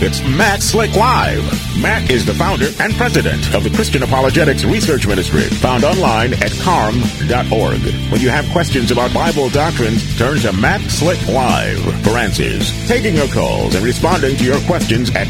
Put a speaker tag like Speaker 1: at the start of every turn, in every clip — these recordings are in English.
Speaker 1: It's Matt Slick Live. Matt is the founder and president of the Christian Apologetics Research Ministry, found online at carm.org. When you have questions about Bible doctrines, turn to Matt Slick Live for answers. Taking your calls and responding to your questions at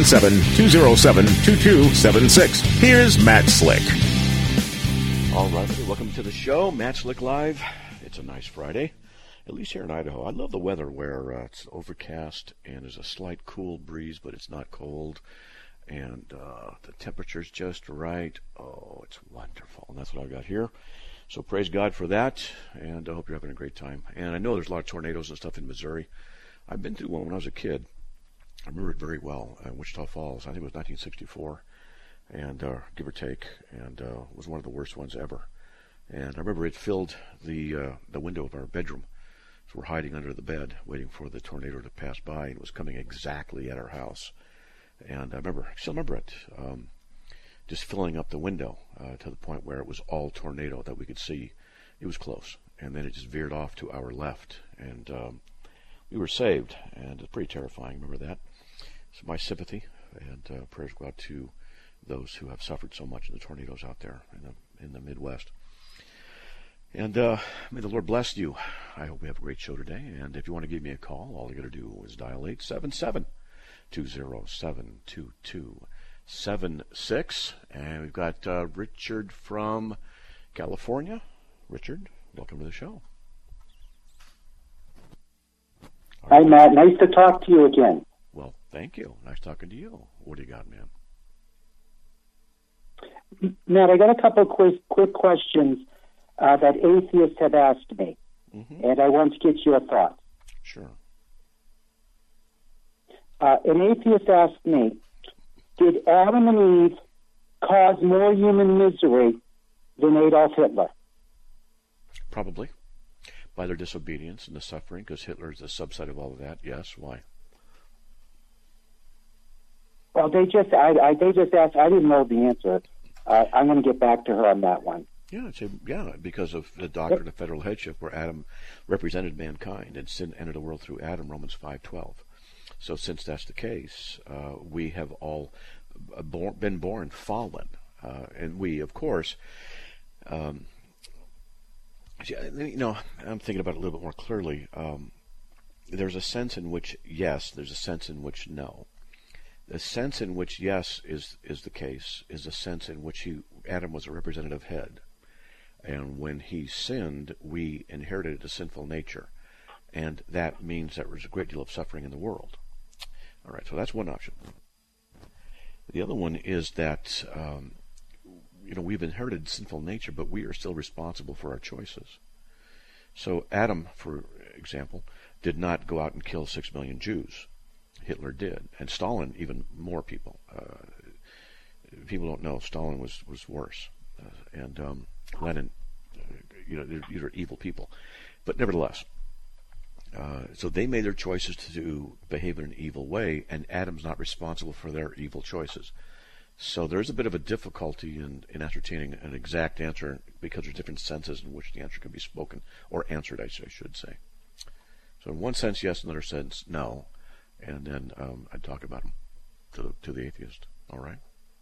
Speaker 1: 877-207-2276. Here's Matt Slick.
Speaker 2: All right, welcome to the show, Matt Slick Live. It's a nice Friday, at least here in Idaho. I love the weather where it's overcast and there's a slight cool breeze, but it's not cold, and the temperature's just right. Oh, it's wonderful, and that's what I've got here. So praise God for that, and I hope you're having a great time. And I know there's a lot of tornadoes and stuff in Missouri. I've been through one when I was a kid. I remember it very well in Wichita Falls. I think it was 1964, and give or take, and it was one of the worst ones ever. And I remember it filled the window of our bedroom. So we're hiding under the bed, waiting for the tornado to pass by, and it was coming exactly at our house. And I still remember it, just filling up the window to the point where it was all tornado that we could see. It was close, and then it just veered off to our left, and we were saved, and it's pretty terrifying. Remember that? So my sympathy and prayers go out to those who have suffered so much in the tornadoes out there in the Midwest. And may the Lord bless you. I hope we have a great show today. And if you want to give me a call, all you got to do is dial 877-207-2276. And we've got Richard from California. Richard, welcome to the show.
Speaker 3: Hi, Matt. Nice to talk to you again.
Speaker 2: Well, thank you. Nice talking to you. What do you got, man?
Speaker 3: Matt, I got a couple of quick questions that atheists have asked me, and I want to get your thoughts.
Speaker 2: Sure.
Speaker 3: An atheist asked me, did Adam and Eve cause more human misery than Adolf Hitler?
Speaker 2: Probably. By their disobedience and the suffering, because Hitler is a subset of all of that. Yes, why?
Speaker 3: Well, they just asked. I didn't know the answer. I'm going to get back to her on that one.
Speaker 2: Yeah, because of the doctrine of federal headship, where Adam represented mankind and sin entered the world through Adam, Romans 5:12. So since that's the case, we have all been born fallen. And we, of course, I'm thinking about it a little bit more clearly. There's a sense in which yes, there's a sense in which no. The sense in which yes is the case is a sense in which Adam was a representative head. And when he sinned, we inherited a sinful nature. And that means that there's a great deal of suffering in the world. All right, so that's one option. The other one is that, we've inherited sinful nature, but we are still responsible for our choices. So Adam, for example, did not go out and kill 6 million Jews. Hitler did. And Stalin, even more people. People don't know Stalin was worse. And Lenin, these are evil people. But nevertheless, so they made their choices to behave in an evil way, and Adam's not responsible for their evil choices. So there's a bit of a difficulty in ascertaining an exact answer, because there's different senses in which the answer can be spoken, or answered, I should say. So in one sense, yes, in another sense, no. And then I'd talk about them to the atheist. All right?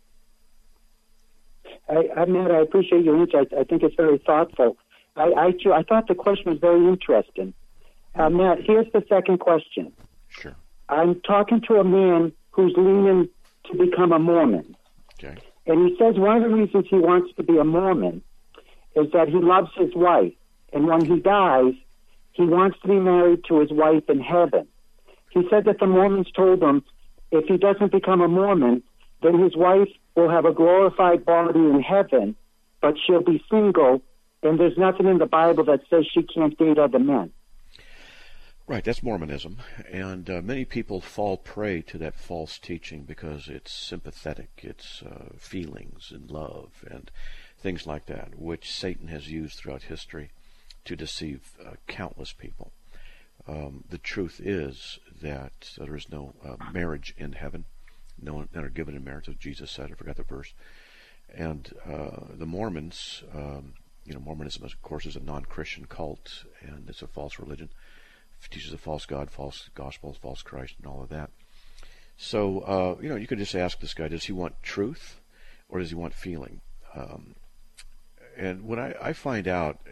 Speaker 3: Matt, I appreciate your answer. I think it's very thoughtful. I thought the question was very interesting. Matt, here's the second question.
Speaker 2: Sure.
Speaker 3: I'm talking to a man who's leaning to become a Mormon.
Speaker 2: Okay.
Speaker 3: And he says one of the reasons he wants to be a Mormon is that he loves his wife. And when he dies, he wants to be married to his wife in heaven. He said that the Mormons told him if he doesn't become a Mormon, then his wife will have a glorified body in heaven, but she'll be single, and there's nothing in the Bible that says she can't date other men.
Speaker 2: Right, that's Mormonism, and many people fall prey to that false teaching because it's sympathetic, it's feelings and love and things like that, which Satan has used throughout history to deceive countless people. The truth is that there is no marriage in heaven. None are given in marriage, as Jesus said. I forgot the verse. And the Mormons, Mormonism, of course, is a non-Christian cult, and it's a false religion. It teaches a false God, false gospel, false Christ, and all of that. So, you could just ask this guy, does he want truth or does he want feeling? And what I find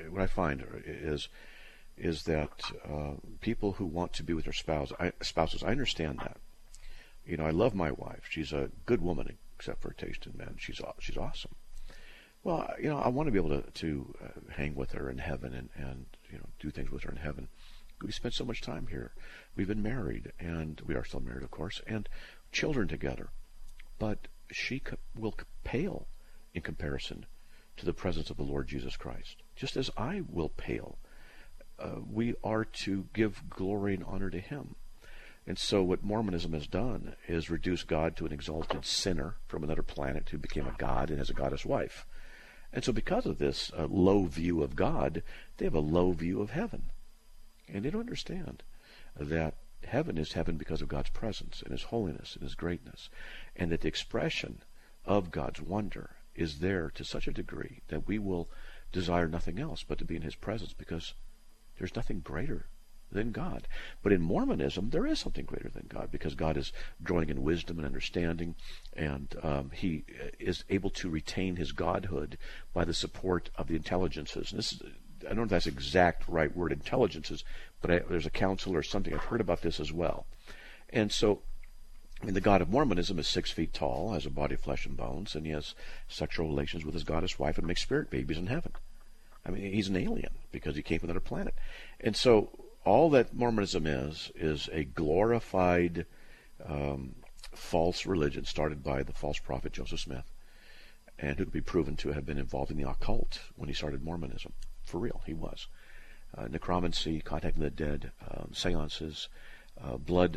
Speaker 2: is that people who want to be with their spouses, I understand that. I love my wife. She's a good woman, except for her taste in men. She's awesome. Well, I want to be able to hang with her in heaven and do things with her in heaven. We spent so much time here. We've been married, and we are still married, of course, and children together. But she will pale in comparison to the presence of the Lord Jesus Christ, just as I will pale. We are to give glory and honor to Him. And so what Mormonism has done is reduce God to an exalted sinner from another planet who became a god and has a goddess wife. And so because of this low view of God, they have a low view of heaven. And they don't understand that heaven is heaven because of God's presence and His holiness and His greatness, and that the expression of God's wonder is there to such a degree that we will desire nothing else but to be in His presence, because there's nothing greater than God. But in Mormonism, there is something greater than God, because God is growing in wisdom and understanding, and He is able to retain His godhood by the support of the intelligences. And I don't know if that's the exact right word, intelligences, but there's a council or something. I've heard about this as well. And so, the God of Mormonism is 6 feet tall, has a body of flesh and bones, and he has sexual relations with his goddess wife and makes spirit babies in heaven. I mean, he's an alien because he came from another planet. And so all that Mormonism is a glorified false religion started by the false prophet Joseph Smith, and who could be proven to have been involved in the occult when he started Mormonism. For real, he was. Necromancy, contacting the dead, seances, blood.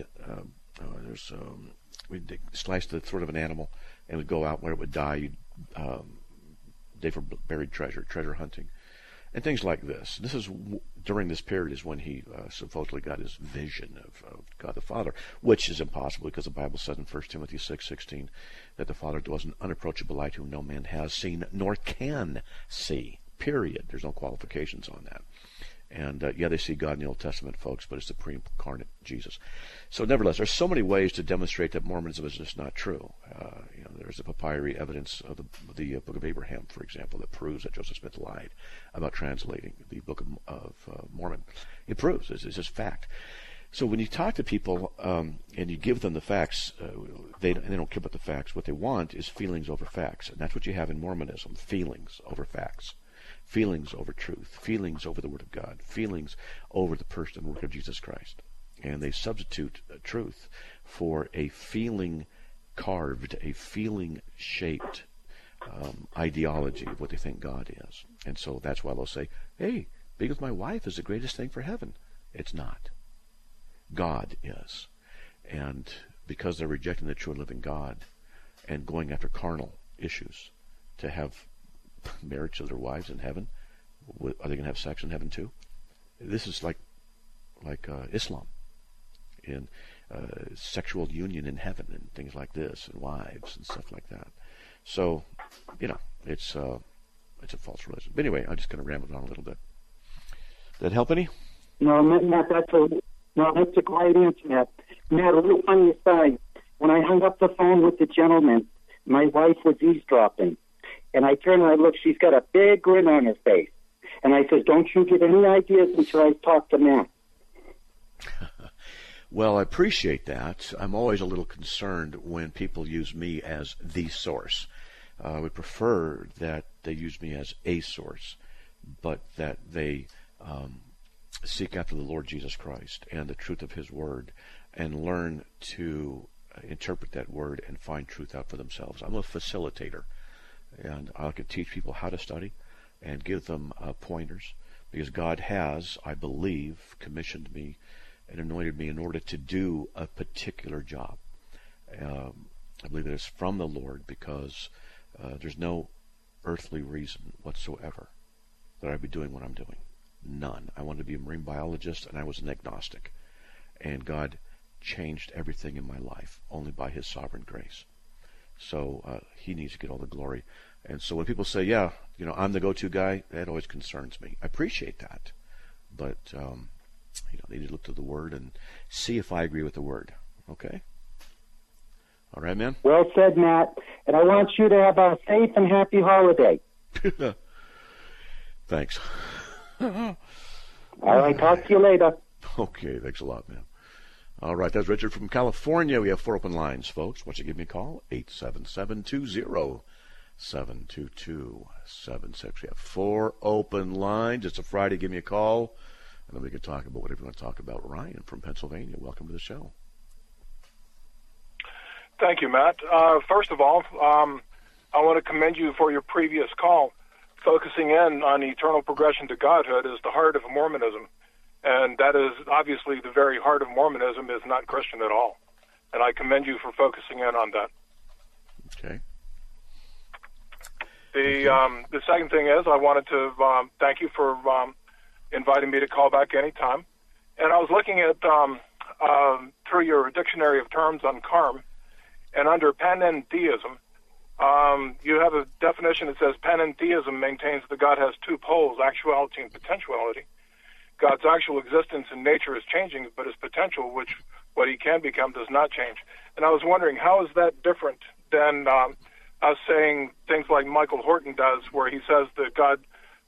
Speaker 2: We'd slice the throat of an animal and we'd go out where it would die. Day for buried treasure hunting, and things like this. This is during this period is when he supposedly got his vision of God the Father, which is impossible because the Bible says in 1 Timothy 6:16 that the Father dwells in unapproachable light, whom no man has seen nor can see. Period. There's no qualifications on that. And they see God in the Old Testament, folks, but it's the pre-incarnate Jesus. So nevertheless, there's so many ways to demonstrate that Mormonism is just not true. There's the papyri evidence of the Book of Abraham, for example, that proves that Joseph Smith lied about translating the Book of Mormon. It proves. It's just fact. So when you talk to people and you give them the facts, they don't care about the facts. What they want is feelings over facts. And that's what you have in Mormonism, feelings over facts. Feelings over truth, feelings over the Word of God, feelings over the person and work of Jesus Christ. And they substitute truth for a feeling-carved, a feeling-shaped ideology of what they think God is. And so that's why they'll say, hey, being with my wife is the greatest thing for heaven. It's not. God is. And because they're rejecting the true and living God and going after carnal issues to have marriage to their wives in heaven, are they going to have sex in heaven too? This is like Islam in sexual union in heaven and things like this, and wives and stuff like that. So, it's a false religion. But anyway, I'm just going to ramble on a little bit. Did that help any?
Speaker 3: No, Matt, that's a great answer, Matt. Matt, a little funny aside. When I hung up the phone with the gentleman, my wife was eavesdropping. And I turn and I look, she's got a big grin on her face. And I says, don't you get any ideas until I talk to Matt.
Speaker 2: Well, I appreciate that. I'm always a little concerned when people use me as the source. I would prefer that they use me as a source, but that they seek after the Lord Jesus Christ and the truth of His Word and learn to interpret that Word and find truth out for themselves. I'm a facilitator. And I can teach people how to study and give them pointers, because God has, I believe, commissioned me and anointed me in order to do a particular job. I believe that it's from the Lord, because there's no earthly reason whatsoever that I'd be doing what I'm doing. None. I wanted to be a marine biologist, and I was an agnostic. And God changed everything in my life only by His sovereign grace. So He needs to get all the glory. And so when people say, I'm the go-to guy, that always concerns me. I appreciate that. But, they need to look to the Word and see if I agree with the Word. Okay? All right, man?
Speaker 3: Well said, Matt. And I want you to have a safe and happy holiday.
Speaker 2: Thanks.
Speaker 3: All right, talk to you later.
Speaker 2: Okay, thanks a lot, man. All right, that's Richard from California. We have 4 open lines, folks. Why don't you give me a call? 877-207-2276. We have 4 open lines. It's a Friday. Give me a call, and then we can talk about whatever you want to talk about. Ryan from Pennsylvania, welcome to the show.
Speaker 4: Thank you, Matt. First of all, I want to commend you for your previous call. Focusing in on eternal progression to Godhood is the heart of Mormonism. And that is obviously the very heart of Mormonism is not Christian at all. And I commend you for focusing in on that.
Speaker 2: Okay.
Speaker 4: The second thing is I wanted to thank you for inviting me to call back anytime. And I was looking at through your dictionary of terms on CARM, and under panentheism, you have a definition that says panentheism maintains that God has 2 poles, actuality and potentiality. God's actual existence in nature is changing, but his potential, which what he can become, does not change. And I was wondering, how is that different than us saying things like Michael Horton does, where he says that God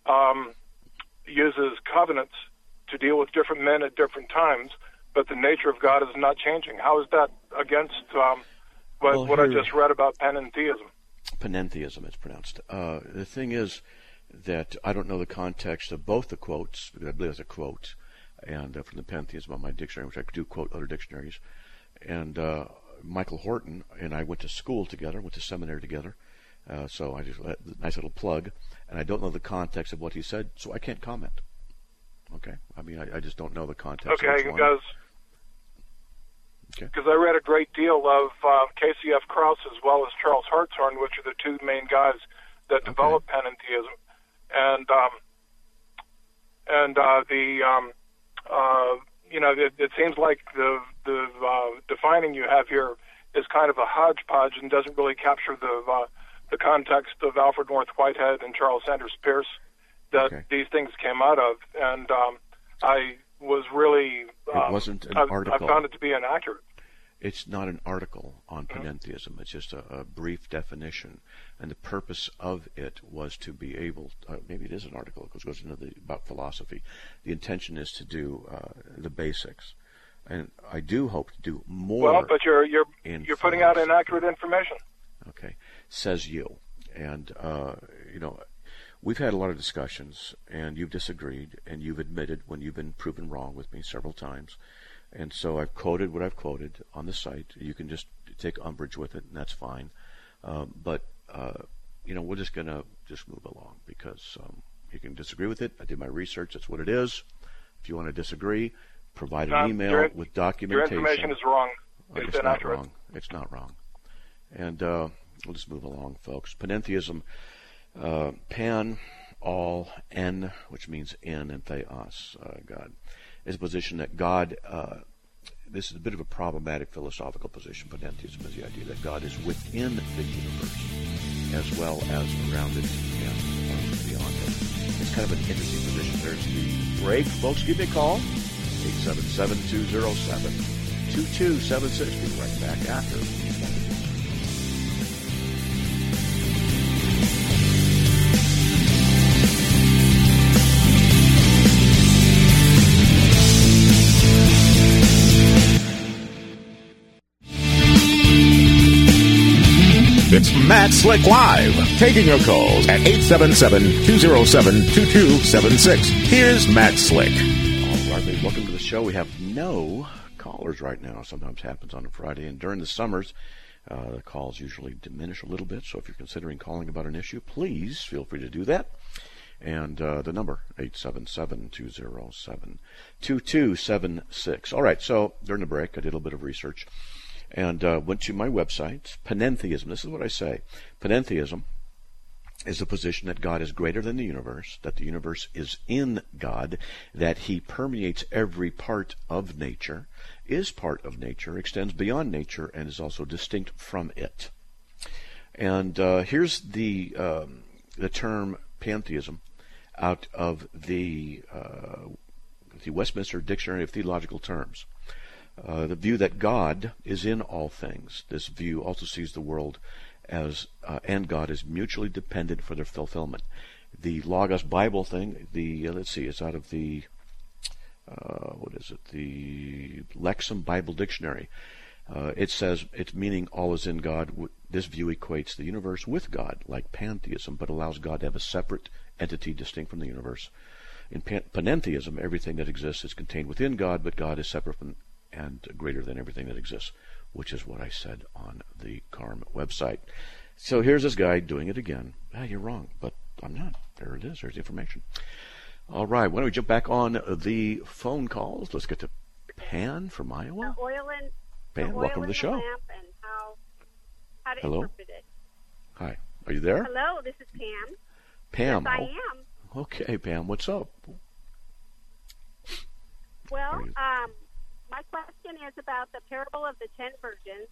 Speaker 4: uses covenants to deal with different men at different times, but the nature of God is not changing? How is that against what I just read about panentheism?
Speaker 2: Panentheism, it's pronounced. The thing is that I don't know the context of both the quotes, because I believe it's a quote, and from the Pantheism on my dictionary, which I do quote other dictionaries. And Michael Horton and I went to school together, went to seminary together, so I just nice little plug. And I don't know the context of what he said, so I can't comment. Okay? I mean, I just don't know the context.
Speaker 4: Okay, because I read a great deal of KCF Krause as well as Charles Hartshorne, which are the 2 main guys that developed panentheism, it seems like the defining you have here is kind of a hodgepodge and doesn't really capture the context of Alfred North Whitehead and Charles Sanders Peirce that these things came out of, and I was really
Speaker 2: it wasn't an article.
Speaker 4: I found it to be inaccurate.
Speaker 2: It's not an article on panentheism. It's just a brief definition, and the purpose of it was to be able. Maybe it is an article because it goes into about philosophy. The intention is to do the basics, and I do hope to do more.
Speaker 4: Well, but you're putting out inaccurate information.
Speaker 2: Okay, says you, and we've had a lot of discussions, and you've disagreed, and you've admitted when you've been proven wrong with me several times. And so I've quoted what I've quoted on the site. You can just take umbrage with it, and that's fine. But we're just going to just move along because you can disagree with it. I did my research. That's what it is. If you want to disagree, provide an email with documentation.
Speaker 4: Your information is wrong.
Speaker 2: It's not wrong. It's not wrong. And we'll just move along, folks. Panentheism, pan, all, en, which means in, and theos, God, is a position that God, this is a bit of a problematic philosophical position. Panentheism is the idea that God is within the universe as well as around it and beyond it. It's kind of an interesting position. There's the break. Folks, give me a call, 877-207-2276. We'll be right back after these messages.
Speaker 1: It's Matt Slick Live, taking your calls at 877-207-2276. Here's Matt Slick.
Speaker 2: All right, welcome to the show. We have no callers right now. Sometimes happens on a Friday, and during the summers, the calls usually diminish a little bit. So if you're considering calling about an issue, please feel free to do that. And the number, 877-207-2276. All right, so during the break, I did a little bit of research and went to my website, Panentheism. This is what I say. Panentheism is the position that God is greater than the universe, that the universe is in God, that he permeates every part of nature, is part of nature, extends beyond nature, and is also distinct from it. And here's the term pantheism out of the Westminster Dictionary of Theological Terms. the view that God is in all things. This view also sees the world as and God is mutually dependent for their fulfillment. The Logos Bible thing, let's see, it's out of the the Lexham Bible Dictionary. It says its meaning all is in God. This view equates the universe with God, like pantheism, but allows God to have a separate entity distinct from the universe. In panentheism, everything that exists is contained within God, but God is separate from and greater than everything that exists, which is what I said on the CARM website. So here's this guy doing it again. You're wrong, but I'm not. There it is. There's the information. All right. Why don't we jump back on the phone calls? Let's get to Pan from Iowa. Pan, welcome to the show.
Speaker 5: And how to
Speaker 2: Hello.
Speaker 5: interpret it.
Speaker 2: Hi. Are you there?
Speaker 5: Hello, this is Pam.
Speaker 2: Pam.
Speaker 5: Yes, I am.
Speaker 2: Okay, Pam. What's up?
Speaker 5: Well, my question is about the parable of the 10 virgins,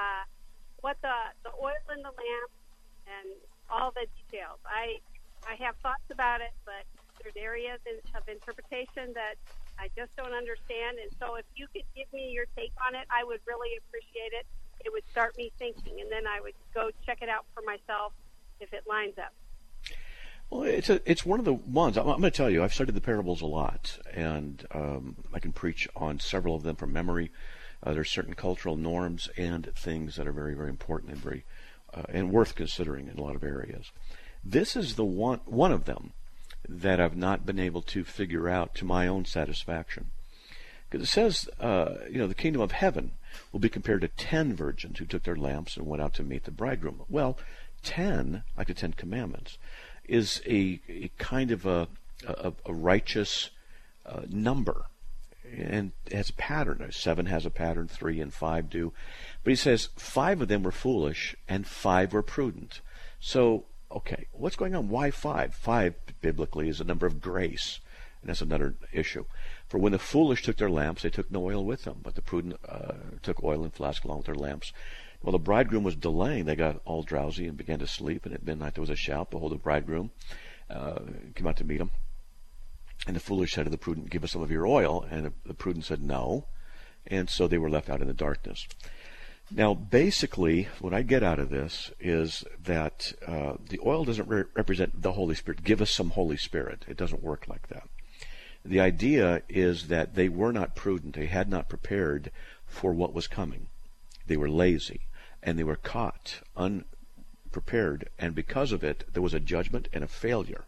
Speaker 5: what the oil in the lamp, and all the details. I have thoughts about it, but there's areas of interpretation that I just don't understand. And so if you could give me your take on it, I would really appreciate it. It would start me thinking, and then I would go check it out for myself if it lines up.
Speaker 2: Well, it's one of the ones. I'm going to tell you, I've studied the parables a lot, and I can preach on several of them from memory. There's certain cultural norms and things that are very, very important and very and worth considering in a lot of areas. This is the one of them that I've not been able to figure out to my own satisfaction. Because it says, the kingdom of heaven will be compared to 10 virgins who took their lamps and went out to meet the bridegroom. Well, 10, like the 10 Commandments, is a kind of a righteous number. And it has a pattern. 7 has a pattern, 3 and 5 do. But he says 5 of them were foolish and 5 were prudent. So, okay, what's going on? Why 5? 5, biblically, is a number of grace. And that's another issue. For when the foolish took their lamps, they took no oil with them. But the prudent took oil in flasks along with their lamps. Well, the bridegroom was delaying. They got all drowsy and began to sleep. And at midnight there was a shout, behold, the bridegroom came out to meet him. And the foolish said to the prudent, give us some of your oil. And the prudent said no. And so they were left out in the darkness. Now, basically, what I get out of this is that the oil doesn't represent the Holy Spirit. Give us some Holy Spirit. It doesn't work like that. The idea is that they were not prudent. They had not prepared for what was coming. They were lazy, and they were caught unprepared. And because of it, there was a judgment and a failure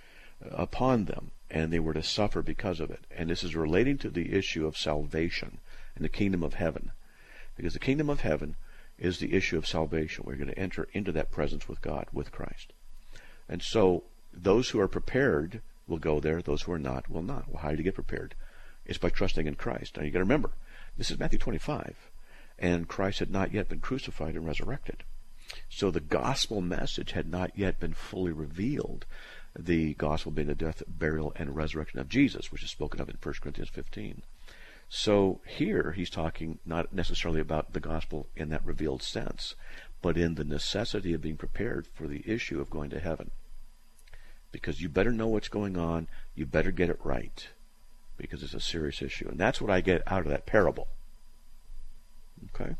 Speaker 2: upon them, and they were to suffer because of it. And this is relating to the issue of salvation and the kingdom of heaven. Because the kingdom of heaven is the issue of salvation. We're going to enter into that presence with God, with Christ. And so those who are prepared will go there. Those who are not will not. Well, how do you get prepared? It's by trusting in Christ. Now, you got to remember, this is Matthew 25, and Christ had not yet been crucified and resurrected. So the gospel message had not yet been fully revealed. The gospel being the death, burial, and resurrection of Jesus, which is spoken of in 1 Corinthians 15. So here he's talking not necessarily about the gospel in that revealed sense, but in the necessity of being prepared for the issue of going to heaven. Because you better know what's going on, you better get it right, because it's a serious issue. And that's what I get out of that parable. Okay?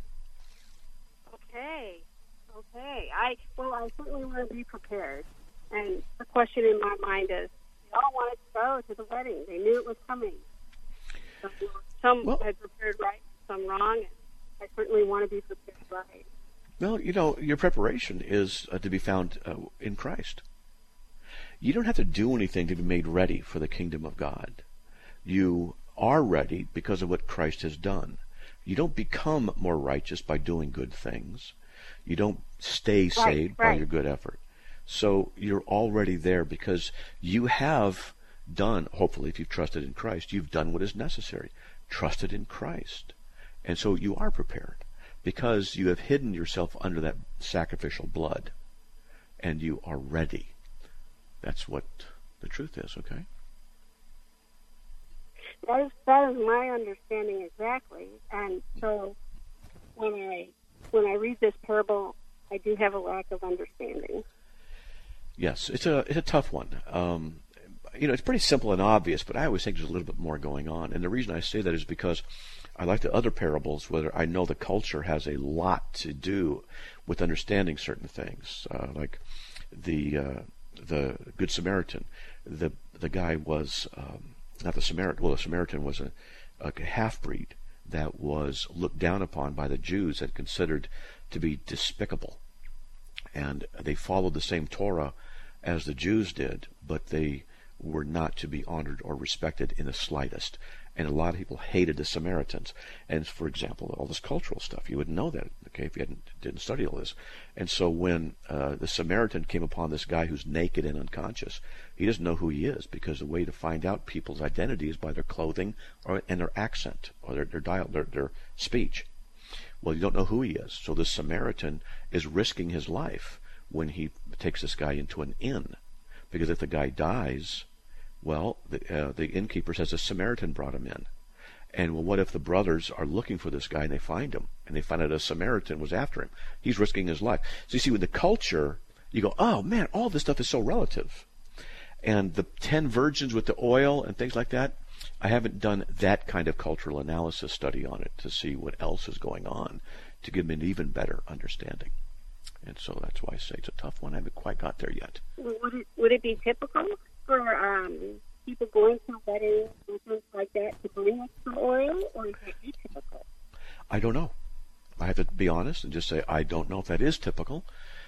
Speaker 5: Okay. I certainly want to be prepared. And the question in my mind is, they all wanted to go to the wedding. They knew it was coming. Some had prepared right, some wrong, and I certainly want to be prepared right.
Speaker 2: Well, your preparation is to be found in Christ. You don't have to do anything to be made ready for the kingdom of God. You are ready because of what Christ has done. You don't become more righteous by doing good things. You don't stay saved by your good effort. So you're already there because you have done, hopefully if you've trusted in Christ, you've done what is necessary. Trusted in Christ. And so you are prepared because you have hidden yourself under that sacrificial blood. And you are ready. That's what the truth is, okay?
Speaker 5: That is my understanding exactly. And so when I read this parable, I do have a lack of understanding.
Speaker 2: Yes, it's a tough one. It's pretty simple and obvious, but I always think there's a little bit more going on. And the reason I say that is because I like the other parables, whether I know the culture has a lot to do with understanding certain things, like the Good Samaritan. The guy was not the Samaritan. Well, the Samaritan was a half-breed that was looked down upon by the Jews and considered to be despicable, and they followed the same Torah as the Jews did, but they were not to be honored or respected in the slightest. And a lot of people hated the Samaritans. And, for example, all this cultural stuff, you wouldn't know that, okay, if you didn't study all this. And so when the Samaritan came upon this guy who's naked and unconscious, he doesn't know who he is, because the way to find out people's identity is by their clothing and their accent or their speech. Well, you don't know who he is. So this Samaritan is risking his life when he takes this guy into an inn, because if the guy dies, well, the innkeeper says the Samaritan brought him in. And well, what if the brothers are looking for this guy and they find him, and they find out a Samaritan was after him? He's risking his life. So you see, with the culture, you go, oh man, all this stuff is so relative. And the 10 virgins with the oil and things like that, I haven't done that kind of cultural analysis study on it to see what else is going on to give me an even better understanding. And so that's why I say it's a tough one. I haven't quite got there yet.
Speaker 5: Would it be typical for people going to weddings and things like that to bring extra oil, or is it atypical?
Speaker 2: I don't know. I have to be honest and just say I don't know if that is typical.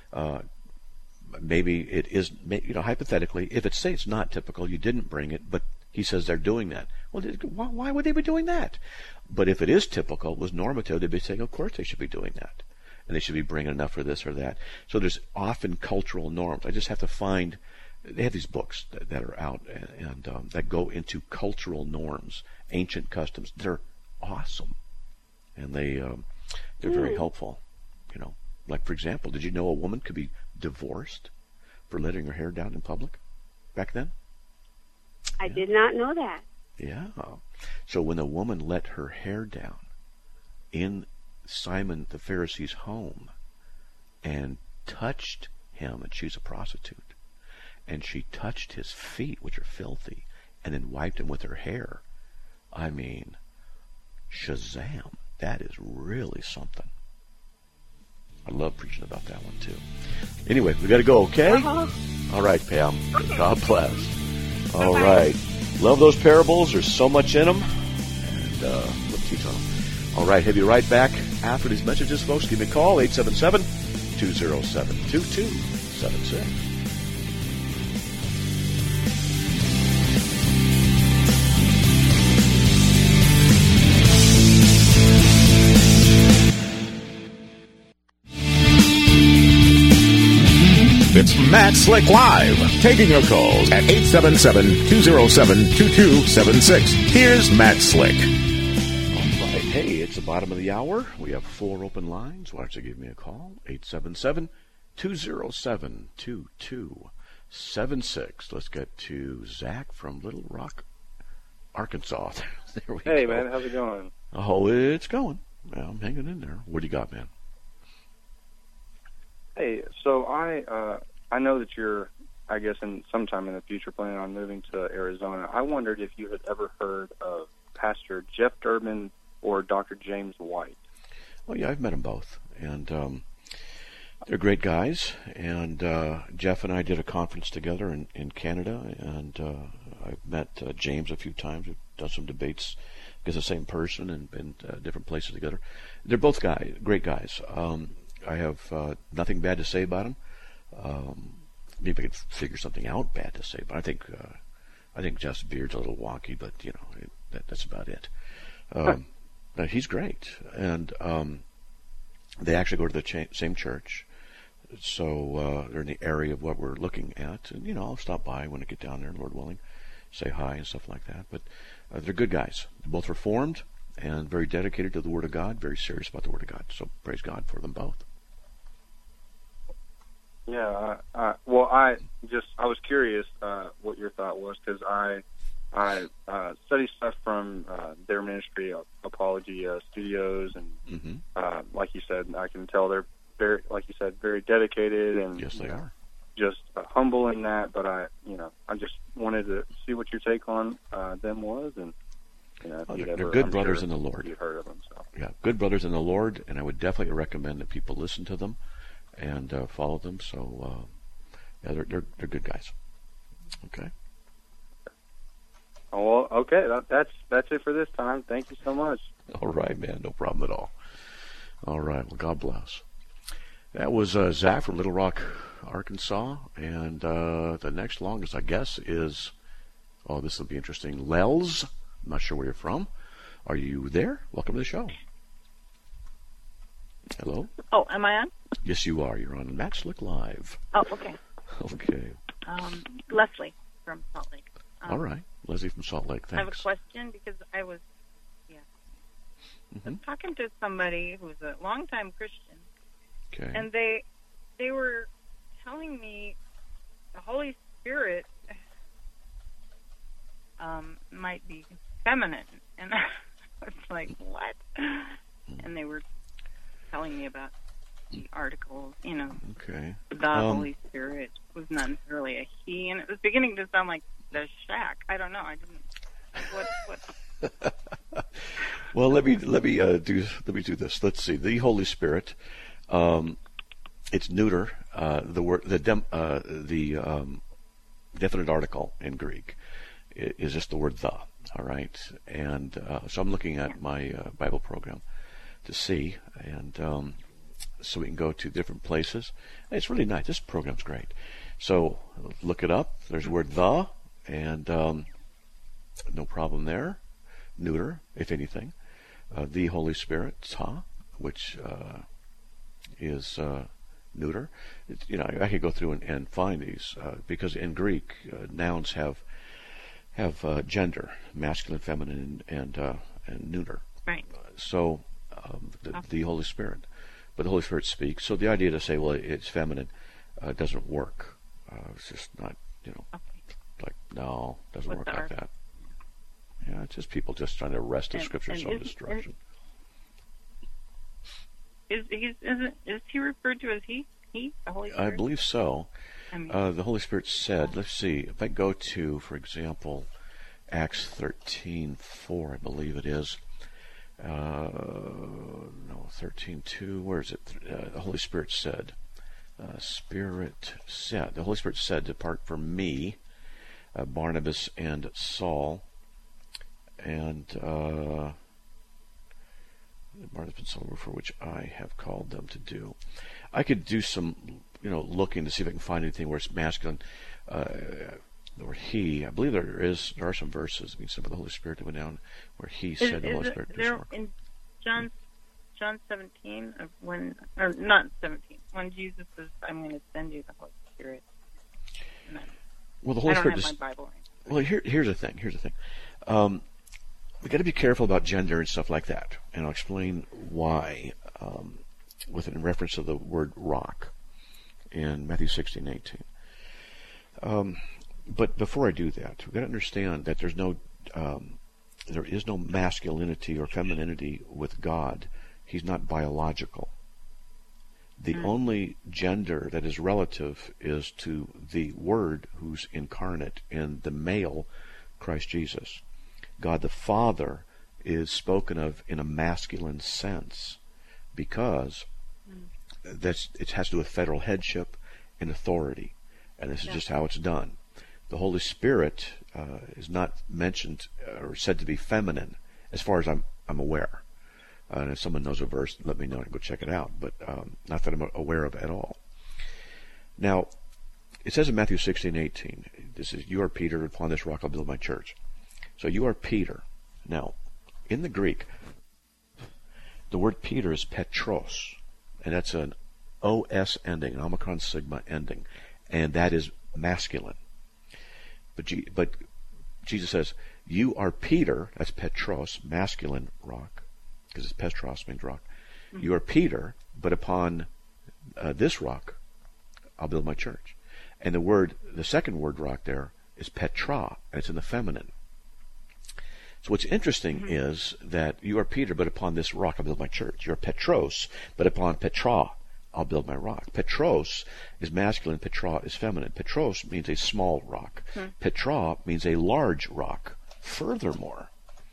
Speaker 2: Maybe it is. Hypothetically, if it say it's not typical, you didn't bring it, but he says they're doing that. Well, why would they be doing that? But if it is typical, was normative, they'd be saying, of course they should be doing that. And they should be bringing enough for this or that. So there's often cultural norms. I just have to find, they have these books that are out and that go into cultural norms, ancient customs. They're awesome. And they're very helpful. Like, for example, did you know a woman could be divorced for letting her hair down in public back then?
Speaker 5: I did not know that.
Speaker 2: Yeah. So when a woman let her hair down in Simon the Pharisee's home and touched him, and she's a prostitute, and she touched his feet, which are filthy, and then wiped him with her hair, I mean, shazam, that is really something. I love preaching about that one too. Anyway, we got to go, okay? All right, Pam. Okay. God bless. All right. Love those parables. There's so much in them. And we'll teach on them. All right, have you right back after these messages, folks. Give me a call, 877-207-2276.
Speaker 1: It's Matt Slick Live, taking your calls at 877-207-2276. Here's Matt Slick.
Speaker 2: All right, hey, it's the bottom of the hour. We have 4 open lines. Why don't you give me a call, 877-207-2276. Let's get to Zach from Little Rock, Arkansas. There we go.
Speaker 6: Hey, man, how's it going?
Speaker 2: Oh, it's going. Well, I'm hanging in there. What do you got, man?
Speaker 6: Hey, so I know that you're, I guess, sometime in the future planning on moving to Arizona. I wondered if you had ever heard of Pastor Jeff Durbin or Dr. James White.
Speaker 2: Oh, yeah, I've met them both. And they're great guys. And Jeff and I did a conference together in Canada. And I've met James a few times. We've done some debates against the same person and been different places together. They're both great guys. I have nothing bad to say about him. Maybe I could figure something out bad to say, but I think Jeff's beard's a little wonky, but that's about it. But he's great, and they actually go to the same church, so they're in the area of what we're looking at. And I'll stop by when I get down there, Lord willing, say hi and stuff like that. But they're good guys. They're both Reformed and very dedicated to the Word of God, very serious about the Word of God. So praise God for them both.
Speaker 6: Yeah, well, I was curious what your thought was, because I study stuff from their ministry, Apology Studios, and like you said, I can tell they're very, like you said, very dedicated, and
Speaker 2: yes, they are.
Speaker 6: Just humble in that. But I just wanted to see what your take on them was, and
Speaker 2: They're good brothers in the Lord.
Speaker 6: You've heard of them, so.
Speaker 2: Yeah, good brothers in the Lord, and I would definitely recommend that people listen to them and follow them. So, they're good guys. Okay.
Speaker 6: Oh, well, okay. That's it for this time. Thank you so much.
Speaker 2: All right, man. No problem at all. All right. Well, God bless. That was Zach from Little Rock, Arkansas, and the next longest, I guess, is. Oh, this will be interesting. Lels. I'm not sure where you're from. Are you there? Welcome to the show. Hello?
Speaker 7: Oh, am I on?
Speaker 2: Yes, you are. You're on Matt Slick Live.
Speaker 7: Oh, okay.
Speaker 2: Okay.
Speaker 7: Leslie from Salt Lake.
Speaker 2: All right. Leslie from Salt Lake. Thanks.
Speaker 7: I have a question because I was talking to somebody who's a longtime Christian.
Speaker 2: Okay.
Speaker 7: And they were telling me the Holy Spirit might be feminine, and I was like, what? And they were telling me about the articles,
Speaker 2: Okay.
Speaker 7: The Holy Spirit was not necessarily a he, and it was beginning to sound like the shack. I don't know. I didn't. What?
Speaker 2: Well, let me do this. Let's see. The Holy Spirit. It's neuter. The word the definite article in Greek is just the word the. All right, and so I'm looking at my Bible program to see, and so we can go to different places. It's really nice. This program's great. So look it up. There's the word the, and no problem there. Neuter, if anything. The Holy Spirit, ta, which is neuter. I could go through and find these because in Greek nouns have gender, masculine, feminine, and neuter.
Speaker 7: Right.
Speaker 2: So the Holy Spirit, but the Holy Spirit speaks. So the idea to say, well, it's feminine, doesn't work. It's just not, like no, doesn't work like that. Yeah, it's just people just trying to wrest the Scripture's own destruction.
Speaker 7: Is he referred to as he, the Holy Spirit?
Speaker 2: I believe so. The Holy Spirit said, let's see, if I go to, for example, Acts 13:4, I believe it is. 13:2, where is it? The Holy Spirit said, the Holy Spirit said, depart from me, Barnabas and Saul, and Barnabas and Saul, for which I have called them to do. I could do some, looking to see if I can find anything where it's masculine, or he. I believe there are some verses. Some of the Holy Spirit that went down where he said the Holy Spirit.
Speaker 7: There in John 17, when Jesus says, "I'm going to send you the Holy Spirit."
Speaker 2: Well, the Holy Spirit.
Speaker 7: I don't have my Bible right.
Speaker 2: Well, here's the thing. We got to be careful about gender and stuff like that, and I'll explain why. In reference to the word rock in Matthew 16:18. But before I do that, we've got to understand that there is no masculinity or femininity with God. He's not biological. The only gender that is relative is to the Word who's incarnate in the male Christ Jesus. God the Father is spoken of in a masculine sense because it has to do with federal headship and authority, and this is just how it's done. The Holy Spirit is not mentioned or said to be feminine, as far as I'm aware. And if someone knows a verse, let me know and go check it out. But not that I'm aware of at all. Now, it says in Matthew 16:18, this is, "You are Peter, upon this rock I'll build my church." So you are Peter. Now, in the Greek, the word Peter is Petros, and that's an OS ending, an Omicron Sigma ending, and that is masculine. But Jesus says, "You are Peter," that's Petros, masculine rock, because it's Petros means rock. Mm-hmm. "You are Peter, but upon this rock I'll build my church." And the second word rock there is Petra, and it's in the feminine. So what's interesting is that you are Peter, but upon this rock I'll build my church. You're Petros, but upon Petra I'll build my rock. Petros is masculine, Petra is feminine. Petros means a small rock. Petra means a large rock. Furthermore,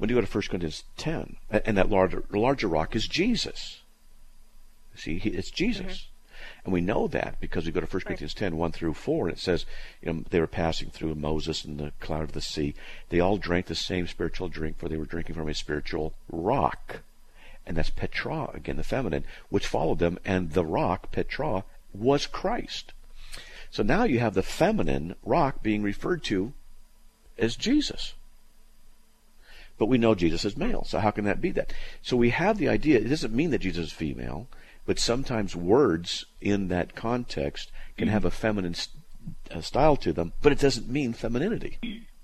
Speaker 2: When you go to 1 Corinthians 10, and that larger rock is Jesus. See, it's Jesus. And we know that because we go to 1 Corinthians 10, 1 through 4, and it says, they were passing through Moses and the cloud of the sea. They all drank the same spiritual drink, for they were drinking from a spiritual rock. And that's Petra, again, the feminine, which followed them, and the rock, Petra, was Christ. So now you have the feminine rock being referred to as Jesus. But we know Jesus is male, so how can that be that? So we have the idea, it doesn't mean that Jesus is female, but sometimes words in that context can have a feminine style to them, but it doesn't mean femininity.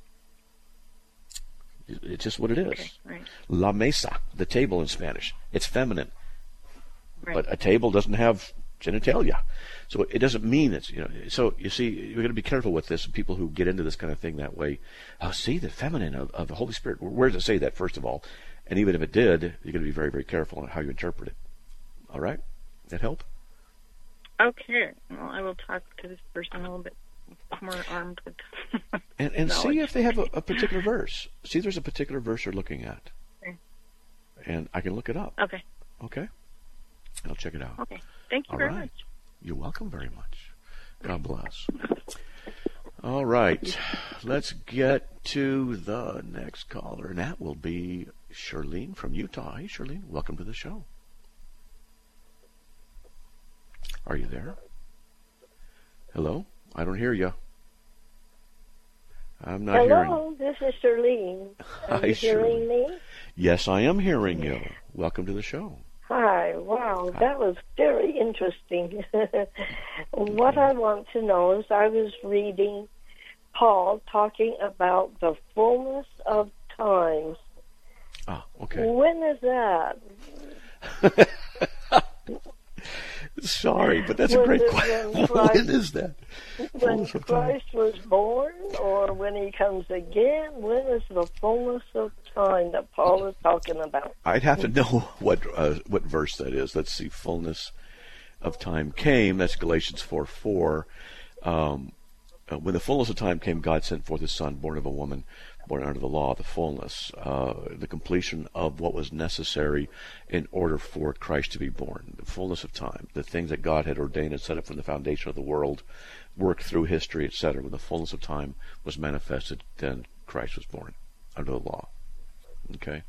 Speaker 2: It's just what it is.
Speaker 7: Okay, right.
Speaker 2: La mesa, the table in Spanish. It's feminine.
Speaker 7: Right.
Speaker 2: But a table doesn't have genitalia. So it doesn't mean it's, so you see, you're going to be careful with this, people who get into this kind of thing that way. Oh, see, the feminine of the Holy Spirit. Where does it say that, first of all? And even if it did, you're going to be very, very careful on how you interpret it. All right? That help?
Speaker 7: Okay. Well, I will talk to this person a little bit more armed with
Speaker 2: and see
Speaker 7: knowledge.
Speaker 2: if they have a particular verse. See if there's a particular verse you're looking at.
Speaker 7: Okay.
Speaker 2: And I can look it up.
Speaker 7: Okay.
Speaker 2: Okay? I'll check it out.
Speaker 7: Okay. Thank you
Speaker 2: All
Speaker 7: very
Speaker 2: right.
Speaker 7: much.
Speaker 2: You're welcome very much. God bless. All right. Let's get to the next caller, and that will be Charlene from Utah. Hey, Charlene, welcome to the show. Are you there? Hello? I don't hear you. I'm not hearing.
Speaker 8: Hello, this is Charlene. Are
Speaker 2: Hi,
Speaker 8: you hearing
Speaker 2: Charlene.
Speaker 8: me?
Speaker 2: Yes, I am hearing you. Welcome to the show.
Speaker 8: Hi, wow, that was very interesting. What I want to know is I was reading Paul talking about the fullness of times.
Speaker 2: Ah, okay.
Speaker 8: When is that?
Speaker 2: Sorry, but that's a great question. When is that?
Speaker 8: When Christ was born, or when he comes again? When is the fullness of time that Paul is talking about?
Speaker 2: I'd have to know what verse that is. Let's see. Fullness of time came. That's Galatians 4:4. When the fullness of time came, God sent forth his Son, born of a woman, born under the law, the fullness, the completion of what was necessary in order for Christ to be born. The fullness of time, the things that God had ordained and set up from the foundation of the world, worked through history, etc. When the fullness of time was manifested, then Christ was born under the law. Okay?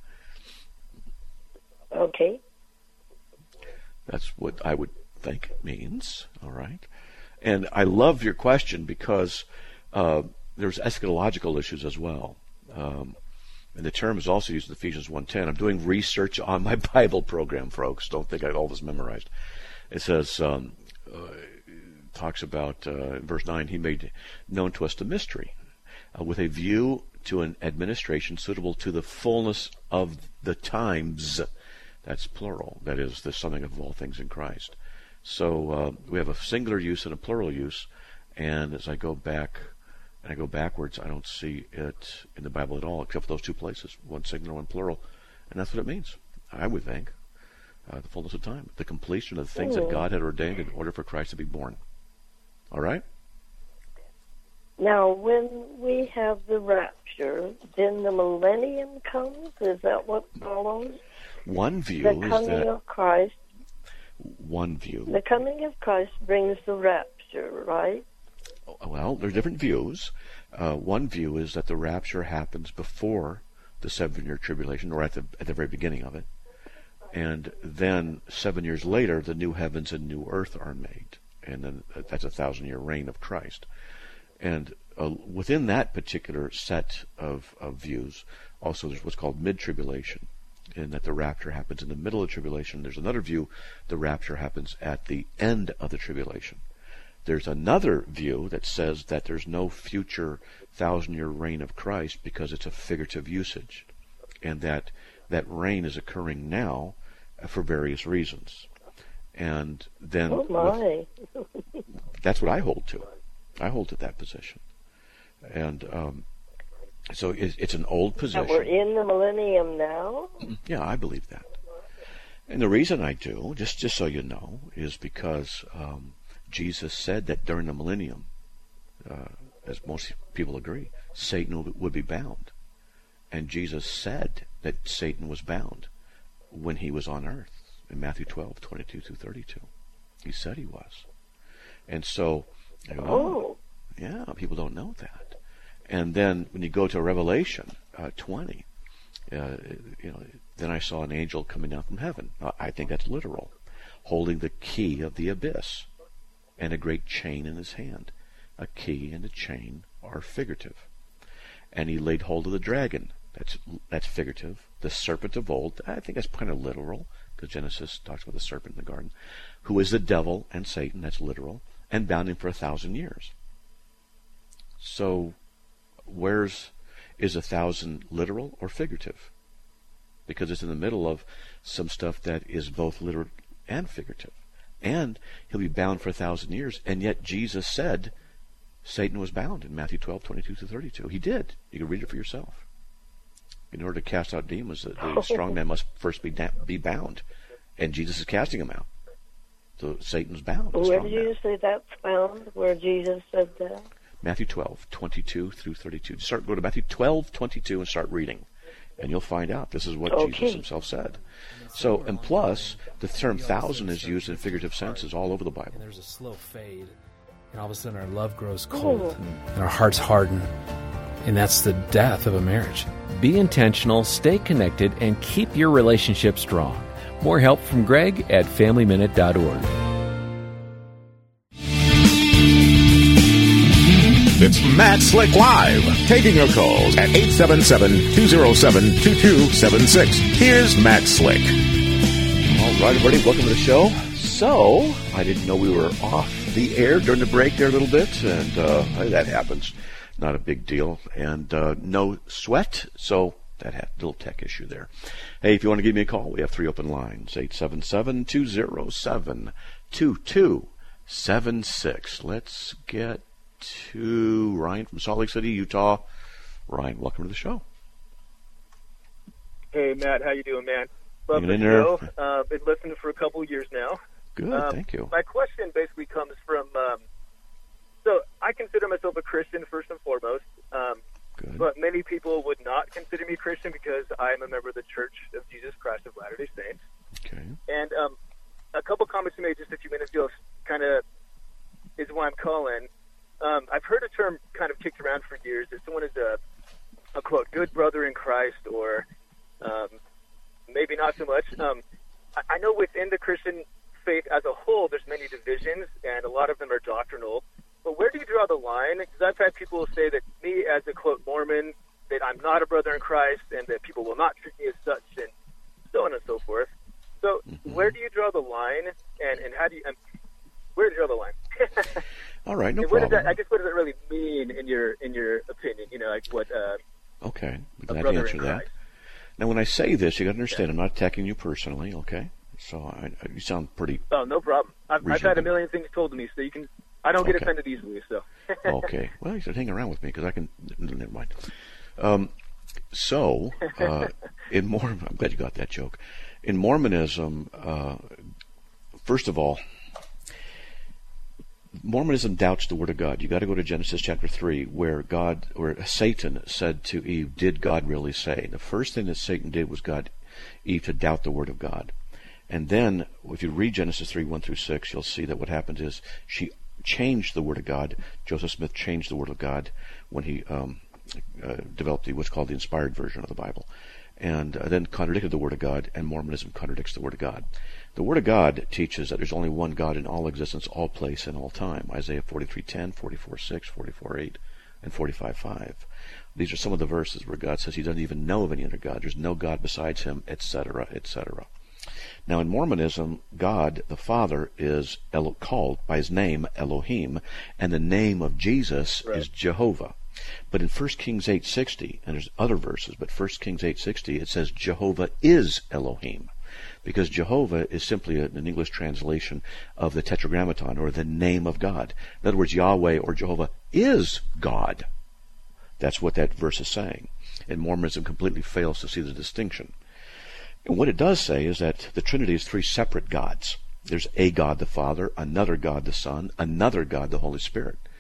Speaker 8: Okay.
Speaker 2: That's what I would think it means. All right? And I love your question because there's eschatological issues as well. And the term is also used in Ephesians 1:10. I'm doing research on my Bible program, folks. Don't think I have all this memorized. It says, talks about, in verse 9, he made known to us the mystery, with a view to an administration suitable to the fullness of the times. That's plural. That is, the summing of all things in Christ. So we have a singular use and a plural use. And as I go back, and I go backwards, I don't see it in the Bible at all, except for those two places, one singular, one plural. And that's what it means, I would think. The fullness of time, the completion of the things that God had ordained in order for Christ to be born. All right?
Speaker 8: Now, when we have the rapture, then the millennium comes? Is that what follows?
Speaker 2: One view
Speaker 8: the
Speaker 2: is
Speaker 8: coming
Speaker 2: that...
Speaker 8: of Christ.
Speaker 2: One view.
Speaker 8: The coming of Christ brings the rapture, right?
Speaker 2: Well, there are different views. One view is that the rapture happens before the 7-year tribulation, or at the very beginning of it. And then 7 years later, the new heavens and new earth are made. And then that's a 1,000-year reign of Christ. And within that particular set of views, also there's what's called mid-tribulation, in that the rapture happens in the middle of tribulation. There's another view, the rapture happens at the end of the tribulation. There's another view that says that there's no future 1,000-year reign of Christ because it's a figurative usage, and that reign is occurring now for various reasons. And then that's what I hold to. I hold to that position. And so it's an old position.
Speaker 8: That we're in the millennium now?
Speaker 2: Yeah, I believe that. And the reason I do, just so you know, is because Jesus said that during the millennium, as most people agree, Satan would be bound. And Jesus said that Satan was bound when he was on earth in Matthew 12, 22 through 32. He said he was. And so, yeah, people don't know that. And then when you go to Revelation 20, then I saw an angel coming down from heaven. I think that's literal, holding the key of the abyss and a great chain in his hand. A key and a chain are figurative. And he laid hold of the dragon. That's figurative. The serpent of old, I think that's kind of literal, because Genesis talks about the serpent in the garden, who is the devil and Satan, that's literal, and bound him for 1,000 years. So, is 1,000 literal or figurative? Because it's in the middle of some stuff that is both literal and figurative. And he'll be bound for 1,000 years, and yet Jesus said Satan was bound in Matthew 12, 22 to 32. He did. You can read it for yourself. In order to cast out demons, the strong man must first be bound. And Jesus is casting them out. So Satan's bound.
Speaker 8: Where did you say that's found, where Jesus said that?
Speaker 2: Matthew 12, 22 through 32. Go to Matthew 12, 22 and start reading. And you'll find out this is what Jesus himself said. So, and plus, the term 1,000 is used in figurative senses all over the Bible.
Speaker 9: And there's a slow fade. And all of a sudden our love grows cold. And our hearts harden. And that's the death of a marriage.
Speaker 10: Be intentional, stay connected, and keep your relationship strong. More help from Greg at FamilyMinute.org.
Speaker 1: It's Matt Slick Live, taking your calls at 877-207-2276. Here's Matt Slick.
Speaker 2: All right, everybody, welcome to the show. So, I didn't know we were off the air during the break there a little bit, and that happens. Not a big deal, and no sweat, so that had a little tech issue there. Hey, if you want to give me a call, we have 3 open lines, 877-207-2276. Let's get to Ryan from Salt Lake City, Utah. Ryan, welcome to the show.
Speaker 11: Hey, Matt, how you doing, man? Love
Speaker 2: Hanging
Speaker 11: the
Speaker 2: in
Speaker 11: show.
Speaker 2: there.
Speaker 11: Been listening for a couple years now.
Speaker 2: Good, thank you.
Speaker 11: My question basically comes from, so I consider myself a Christian first and foremost, but many people would not consider me a Christian because I am a member of the Church of Jesus Christ of Latter-day Saints.
Speaker 2: Okay.
Speaker 11: And a couple comments you made just a few minutes ago kind of is why I'm calling. I've heard a term kind of kicked around for years that someone is a quote, good brother in Christ, or maybe not so much. I know within the Christian faith as a whole, there's many divisions, and a lot of them are doctrinal. But where do you draw the line? Because I've had people say that me, as a quote Mormon, that I'm not a brother in Christ, and that people will not treat me as such, and so on and so forth. So where do you draw the line, and how do you? Where do you draw the line?
Speaker 2: All right, no
Speaker 11: problem.
Speaker 2: problem.
Speaker 11: I guess what does it really mean in your opinion? You know, like what?
Speaker 2: Okay, I'm glad to answer that. Now, when I say this, you got to understand, I'm not attacking you personally. Okay, so you sound pretty.
Speaker 11: Oh, no problem. I've had a million things told to me, so you can. I don't get offended easily, so.
Speaker 2: Okay, well, you should hang around with me because I can. Never mind. In Mormon, I'm glad you got that joke. In Mormonism, first of all, Mormonism doubts the Word of God. You got to go to Genesis chapter 3, where Satan said to Eve, "Did God really say?" The first thing that Satan did was got Eve to doubt the Word of God. And then, if you read Genesis 3, 1 through 6, you'll see that what happened is she changed the Word of God. Joseph Smith changed the Word of God when he developed what's called the inspired version of the Bible, and then contradicted the Word of God, and Mormonism contradicts the Word of God. The Word of God teaches that there's only one God in all existence, all place, and all time. Isaiah 43:10, 44:6, 44:8, and 45:5. These are some of the verses where God says he doesn't even know of any other God. There's no God besides him, etc., etc. Now, in Mormonism, God, the Father, is called by his name, Elohim, and the name of Jesus is Jehovah. But in 1 Kings 8:60, and there's other verses, but 1 Kings 8:60, it says Jehovah is Elohim, because Jehovah is simply an English translation of the Tetragrammaton, or the name of God. In other words, Yahweh or Jehovah is God. That's what that verse is saying. And Mormonism completely fails to see the distinction. And what it does say is that the Trinity is 3 separate gods. There's a God the Father, another God the Son, another God the Holy Spirit.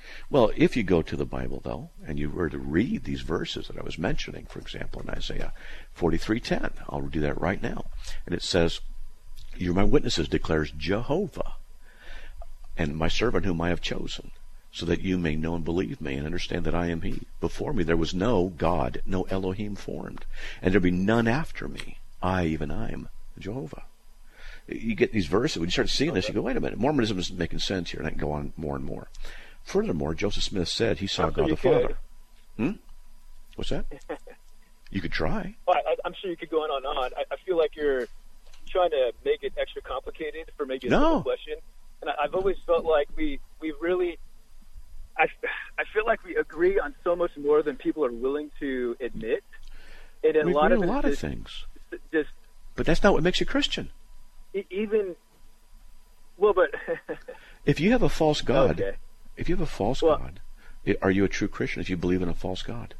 Speaker 2: Well, if you go to the Bible, though, and you were to read these verses that I was mentioning, for example, in Isaiah 43:10, I'll do that right now. And it says, "You're my witnesses," declares Jehovah, "and my servant whom I have chosen, so that you may know and believe me and understand that I am he. Before me there was no God, no Elohim formed, and there be none after me. I, even I, am Jehovah." You get these verses, when you start seeing this, you go, wait a minute, Mormonism isn't making sense here, and I can go on more and more. Furthermore, Joseph Smith said he saw God the Father. What's that? You could try.
Speaker 11: Well, I'm sure you could go on and on. I feel like you're trying to make it extra complicated for maybe a simple question. And I've always felt like we really, I feel like we agree on so much more than people are willing to admit. And
Speaker 2: we agree on a lot of things. But that's not what makes you Christian.
Speaker 11: Even, well, but
Speaker 2: if you have a false God,
Speaker 11: okay.
Speaker 2: If you have a false God, are you a true Christian if you believe in a false God?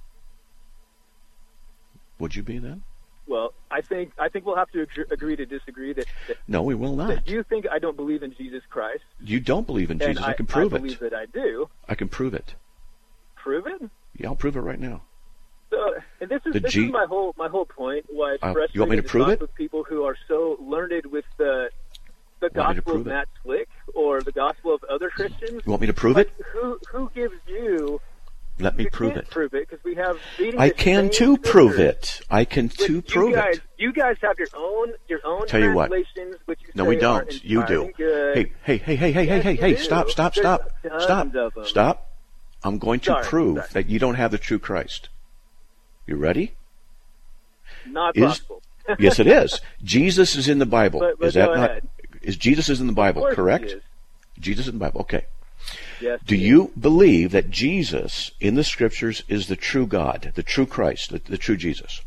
Speaker 2: Would you be then?
Speaker 11: Well, I think we'll have to agree to disagree. That
Speaker 2: no, we will not.
Speaker 11: That you think I don't believe in Jesus Christ.
Speaker 2: You don't believe in Jesus. I can prove it.
Speaker 11: I believe that I do.
Speaker 2: I can prove it.
Speaker 11: Prove it?
Speaker 2: Yeah, I'll prove it right now.
Speaker 11: So, and this is my whole point. Why it's frustrating
Speaker 2: you want me to prove it?
Speaker 11: With people who are so learned with the gospel of Matt Slick or the gospel of other Christians.
Speaker 2: You want me to prove it?
Speaker 11: Who gives you?
Speaker 2: Let me prove it.
Speaker 11: Prove it, because we have.
Speaker 2: I can too prove it. I can too prove it.
Speaker 11: You guys have your own
Speaker 2: Tell you what.
Speaker 11: Which you
Speaker 2: no, we don't. You do.
Speaker 11: Good.
Speaker 2: Hey! Stop! I'm going to prove that you don't have the true Christ. You ready?
Speaker 11: Not possible.
Speaker 2: Yes, it is. Jesus is in the Bible.
Speaker 11: But
Speaker 2: is that not?
Speaker 11: Ahead.
Speaker 2: Is Jesus is in the Bible?
Speaker 11: Of course
Speaker 2: correct?
Speaker 11: He is.
Speaker 2: Jesus is in the Bible. Okay.
Speaker 11: Yes.
Speaker 2: Do you believe that Jesus in the Scriptures is the true God, the true Christ, the true Jesus?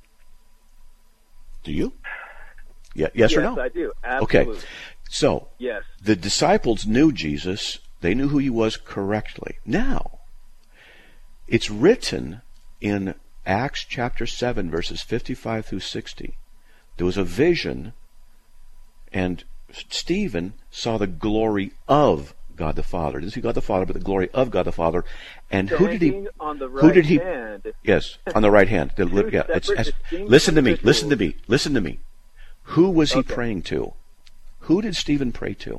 Speaker 2: Do you? Yeah. Yes or no?
Speaker 11: Yes, I do. Absolutely.
Speaker 2: Okay. So,
Speaker 11: yes.
Speaker 2: The disciples knew Jesus. They knew who he was correctly. Now, it's written in Acts chapter 7, verses 55 through 60. There was a vision, and Stephen saw the glory of God the Father. Didn't see God the Father, but the glory of God the Father. And who did he?
Speaker 11: On the right
Speaker 2: who did he?
Speaker 11: Hand.
Speaker 2: Yes, on the right hand. Listen to me. Who was he praying to? Who did Stephen pray to?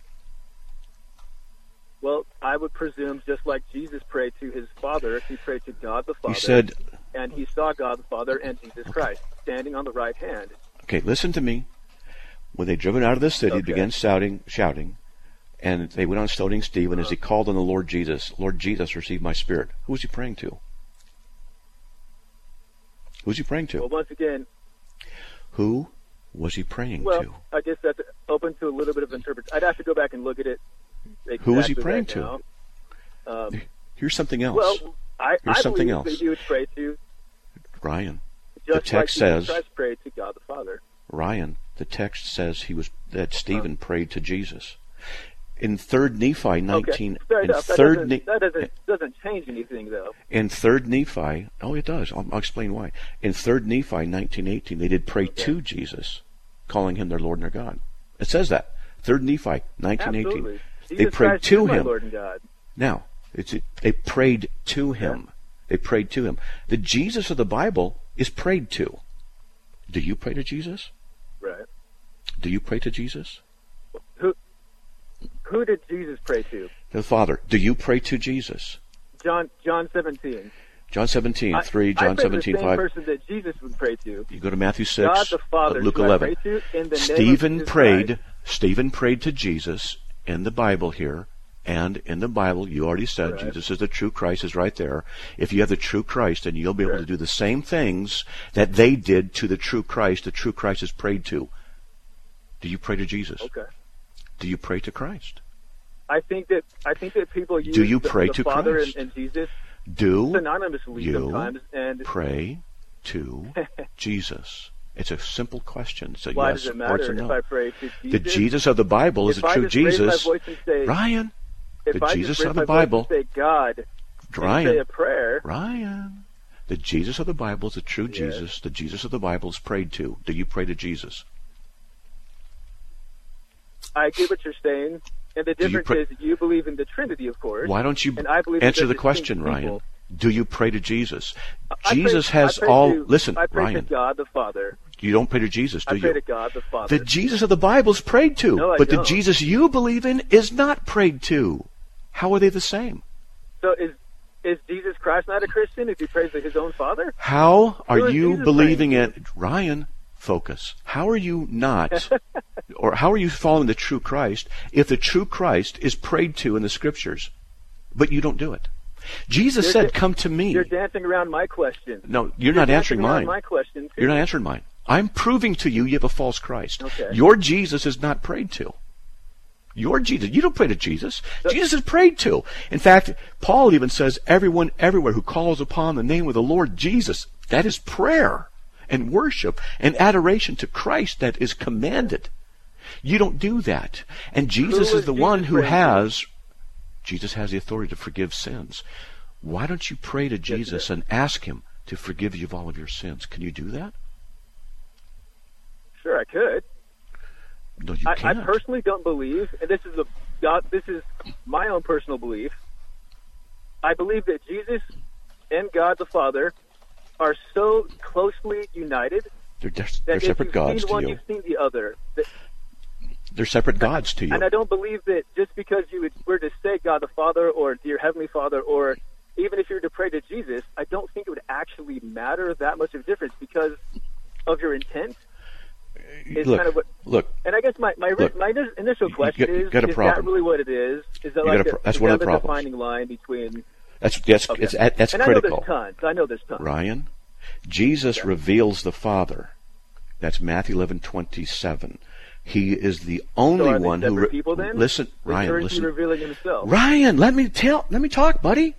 Speaker 11: Well, I would presume just like Jesus prayed to his Father, he prayed to God the Father.
Speaker 2: He said,
Speaker 11: and he saw God the Father and Jesus Christ standing on the right hand.
Speaker 2: Okay, listen to me. When they driven out of the city, began shouting, and they went on stoning Stephen as he called on the Lord Jesus. Lord Jesus, receive my spirit. Who was he praying to? Who was he praying to?
Speaker 11: Well, once again,
Speaker 2: who was he praying to?
Speaker 11: Well, I guess that's open to a little bit of interpretation. I'd have to go back and look at it. Exactly.
Speaker 2: Who was he praying to? Here's something else.
Speaker 11: Well, I
Speaker 2: something
Speaker 11: believe
Speaker 2: else.
Speaker 11: that he would pray to
Speaker 2: Ryan.
Speaker 11: Just
Speaker 2: the text
Speaker 11: like
Speaker 2: says
Speaker 11: Christ prayed to God the Father.
Speaker 2: Ryan, the text says that Stephen prayed to Jesus. In 3 Nephi 19,
Speaker 11: that doesn't change anything though.
Speaker 2: In 3 Nephi, it does. I'll explain why. In 3 Nephi 19:18, they did pray to Jesus, calling him their Lord and their God. It says that. 3 Nephi 19:18. They prayed to him.
Speaker 11: Lord and God.
Speaker 2: Now, they prayed to him. They prayed to him. The Jesus of the Bible is prayed to. Do you pray to Jesus?
Speaker 11: Right.
Speaker 2: Do you pray to Jesus?
Speaker 11: Who did Jesus pray to?
Speaker 2: The Father. Do you pray to Jesus?
Speaker 11: John 17.
Speaker 2: John 17:3, John 17:5.
Speaker 11: the same person that Jesus would pray to.
Speaker 2: You go to Matthew 6,
Speaker 11: God the Father,
Speaker 2: Luke 11.
Speaker 11: Stephen
Speaker 2: prayed to Jesus in the Bible here, and in the Bible you already said Jesus is the true Christ, is right there. If you have the true Christ, then you'll be able to do the same things that they did to the true Christ is prayed to. Do you pray to Jesus?
Speaker 11: Okay.
Speaker 2: Do you pray to Christ?
Speaker 11: I think that people use
Speaker 2: do you pray
Speaker 11: the
Speaker 2: to
Speaker 11: Father
Speaker 2: Christ?
Speaker 11: and Jesus
Speaker 2: do
Speaker 11: synonymously
Speaker 2: you
Speaker 11: sometimes, and
Speaker 2: pray to Jesus? It's a simple question. So
Speaker 11: why
Speaker 2: yes
Speaker 11: does it matter
Speaker 2: or no.
Speaker 11: if I pray to Jesus?
Speaker 2: The Jesus of the Bible is the true Jesus.
Speaker 11: Say,
Speaker 2: Ryan,
Speaker 11: if
Speaker 2: the
Speaker 11: I
Speaker 2: Jesus
Speaker 11: just
Speaker 2: of the Bible.
Speaker 11: Say God,
Speaker 2: Ryan,
Speaker 11: and say a prayer.
Speaker 2: Ryan, the Jesus of the Bible is the true Jesus. The Jesus of the Bible is prayed to. Do you pray to Jesus?
Speaker 11: I get what you're saying. And the difference is you believe in the Trinity, of course.
Speaker 2: Why don't you
Speaker 11: and I believe
Speaker 2: answer the
Speaker 11: distinct
Speaker 2: question,
Speaker 11: people.
Speaker 2: Ryan? Do you pray to Jesus?
Speaker 11: I
Speaker 2: Jesus
Speaker 11: pray
Speaker 2: listen,
Speaker 11: I pray
Speaker 2: Ryan.
Speaker 11: to God the Father.
Speaker 2: You don't pray to Jesus, do
Speaker 11: I
Speaker 2: you?
Speaker 11: pray to God the Father.
Speaker 2: The Jesus of the Bible is prayed to,
Speaker 11: No, I
Speaker 2: but
Speaker 11: don't.
Speaker 2: the Jesus you believe in is not prayed to. How are they the same?
Speaker 11: So is Jesus Christ not a Christian if he prays to his own Father?
Speaker 2: How are
Speaker 11: Who is
Speaker 2: you
Speaker 11: Jesus
Speaker 2: believing
Speaker 11: praying
Speaker 2: in Ryan? Focus. How are you not, or how are you following the true Christ if the true Christ is prayed to in the Scriptures, but you don't do it? Jesus said, "Come to me."
Speaker 11: You're dancing around my question.
Speaker 2: No, you're not answering
Speaker 11: dancing around
Speaker 2: mine.
Speaker 11: my question, too.
Speaker 2: You're not answering mine. I'm proving to you have a false Christ.
Speaker 11: Okay.
Speaker 2: Your Jesus is not prayed to. Your Jesus. You don't pray to Jesus. Jesus is prayed to. In fact, Paul even says, everyone everywhere who calls upon the name of the Lord Jesus, that is prayer and worship and adoration to Christ that is commanded. You don't do that. And Jesus is the one who has, Jesus has the authority to forgive sins. Why don't you pray to Jesus and ask him to forgive you of all of your sins? Can you do that?
Speaker 11: Sure, I could.
Speaker 2: No, you
Speaker 11: I
Speaker 2: can't.
Speaker 11: personally don't believe, and this is my own personal belief. I believe that Jesus and God the Father are so closely united
Speaker 2: They're
Speaker 11: that
Speaker 2: separate
Speaker 11: if
Speaker 2: gods
Speaker 11: you've seen
Speaker 2: to
Speaker 11: one,
Speaker 2: you.
Speaker 11: you've seen the other.
Speaker 2: They're separate gods to you.
Speaker 11: And I don't believe that just because you were to say God the Father or dear Heavenly Father, or even if you were to pray to Jesus, I don't think it would actually matter that much of a difference because of your intent.
Speaker 2: Look.
Speaker 11: And I guess my initial question is
Speaker 2: got a
Speaker 11: that
Speaker 2: problem.
Speaker 11: really what it is? Is that
Speaker 2: That's one of the
Speaker 11: a
Speaker 2: problems.
Speaker 11: defining line between...
Speaker 2: That's
Speaker 11: and
Speaker 2: critical.
Speaker 11: I know there's tons.
Speaker 2: Ryan, Jesus reveals the Father. That's Matthew 11:27. He is the only one who...
Speaker 11: people then?
Speaker 2: Listen, Ryan,
Speaker 11: or is
Speaker 2: listen.
Speaker 11: he revealing himself?
Speaker 2: Ryan, let me talk, buddy.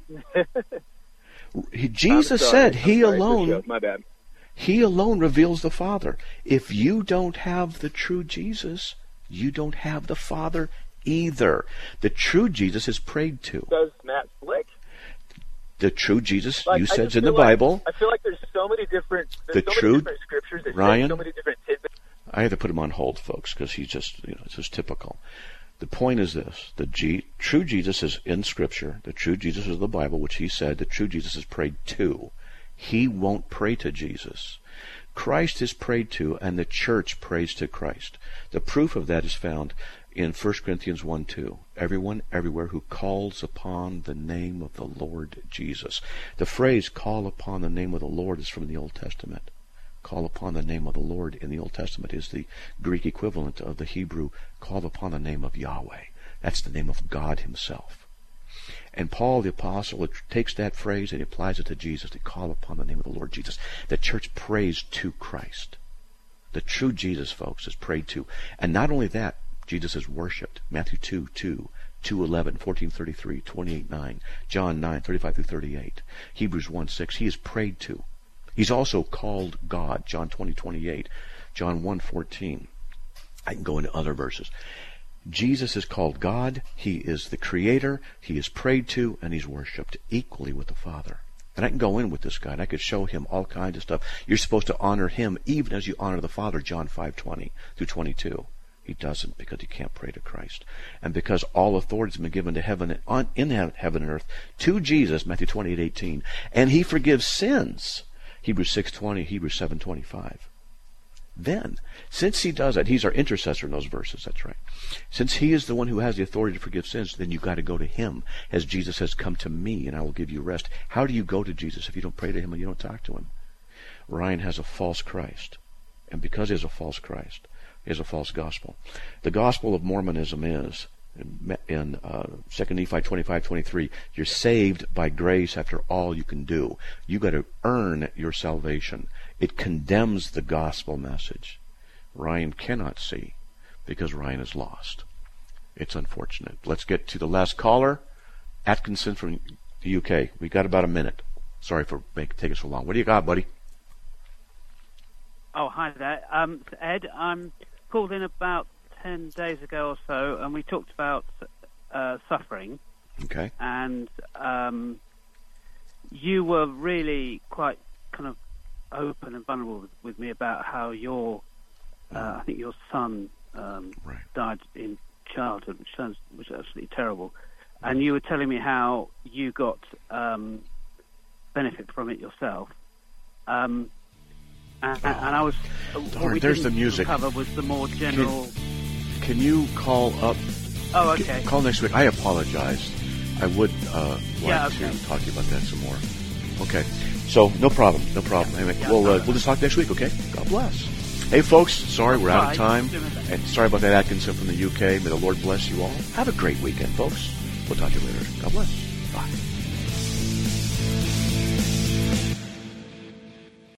Speaker 2: Jesus said he alone...
Speaker 11: My bad.
Speaker 2: He alone reveals the Father. If you don't have the true Jesus, you don't have the Father either. The true Jesus is prayed to.
Speaker 11: Does Matt Slick?
Speaker 2: The true Jesus,
Speaker 11: Like,
Speaker 2: you
Speaker 11: I
Speaker 2: said,
Speaker 11: just
Speaker 2: is in the
Speaker 11: feel like-
Speaker 2: Bible.
Speaker 11: I feel like there's so many different scriptures that
Speaker 2: Ryan,
Speaker 11: say so many different tidbits.
Speaker 2: I had to put him on hold, folks, because he's just, it's just typical. The point is this: true Jesus is in Scripture. The true Jesus is the Bible, which he said the true Jesus is prayed to. He won't pray to Jesus. Christ is prayed to, and the church prays to Christ. The proof of that is found in 1 Corinthians 1:2. Everyone, everywhere who calls upon the name of the Lord Jesus. The phrase "call upon the name of the Lord" is from the Old Testament. Call upon the name of the Lord in the Old Testament is the Greek equivalent of the Hebrew call upon the name of Yahweh. That's the name of God himself. And Paul the Apostle takes that phrase and applies it to Jesus, to call upon the name of the Lord Jesus. The church prays to Christ. The true Jesus, folks, is prayed to. And not only that, Jesus is worshipped. Matthew 2:2, 2:11, 14:33, 28:9, John 9:35-38, Hebrews 1:6. He is prayed to. He's also called God, John 20:28, John 1:14. I can go into other verses. Jesus is called God. He is the Creator. He is prayed to, and he's worshipped equally with the Father. And I can go in with this guy, and I could show him all kinds of stuff. You're supposed to honor him even as you honor the Father, John 5:20-22. He doesn't, because he can't pray to Christ. And because all authority has been given to heaven in heaven and earth to Jesus, Matthew 28:18. And he forgives sins, Hebrews 6:20, Hebrews 7:25. Then, since he does that, he's our intercessor in those verses, that's right. Since he is the one who has the authority to forgive sins, then you've got to go to him. As Jesus says, "Come to me and I will give you rest." How do you go to Jesus if you don't pray to him and you don't talk to him? Ryan has a false Christ. And because he has a false Christ, he has a false gospel. The gospel of Mormonism is, in 2 Nephi 25:23, you're saved by grace after all you can do. You got to earn your salvation. It condemns the gospel message. Ryan cannot see because Ryan is lost. It's unfortunate. Let's get to the last caller, Atkinson from the UK. We got about a minute. Sorry for taking so long. What do you got, buddy?
Speaker 12: Oh, hi there. Ed, I'm called in about 10 days ago or so, and we talked about suffering.
Speaker 2: Okay.
Speaker 12: And you were really quite kind of open and vulnerable with me about how your, I think your son died in childhood, which is absolutely terrible. And you were telling me how you got benefit from it yourself. And I was...
Speaker 2: Darn, there's the music.
Speaker 12: Cover was the more general...
Speaker 2: Can you call up...
Speaker 12: Oh, okay.
Speaker 2: Call next week. I apologize. I would like to talk to you about that some more. Okay. So, no problem. Anyway, we'll just talk next week, okay? God bless. Hey, folks, sorry we're out of time. And sorry about that, Atkinson from the UK. May the Lord bless you all. Have a great weekend, folks. We'll talk to you later. God bless. Bye.